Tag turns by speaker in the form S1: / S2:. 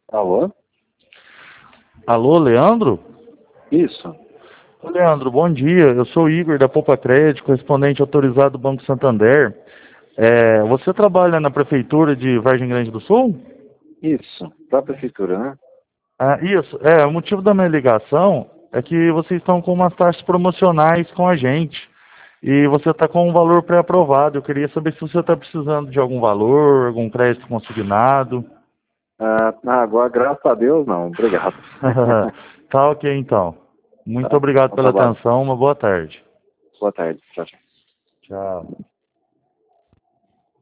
S1: Alô?
S2: Alô, Leandro?
S1: Isso.
S2: Ô, Leandro, bom dia. Eu sou o Igor da Poupa Crédito, correspondente autorizado do Banco Santander. Você trabalha na Prefeitura de Vargem Grande do Sul?
S1: Isso. Da prefeitura, né?
S2: Ah, isso. O motivo da minha ligação é que vocês estão com umas taxas promocionais com a gente. E você está com um valor pré-aprovado. Eu queria saber se você está precisando de algum valor, algum crédito consignado.
S1: Agora, graças a Deus, não. Obrigado.
S2: Tá ok, então. Muito
S1: Tá?
S2: obrigado
S1: Bom
S2: pela
S1: trabalho.
S2: atenção. Uma boa tarde.
S1: Boa tarde. Tchau, tchau.
S2: Tchau.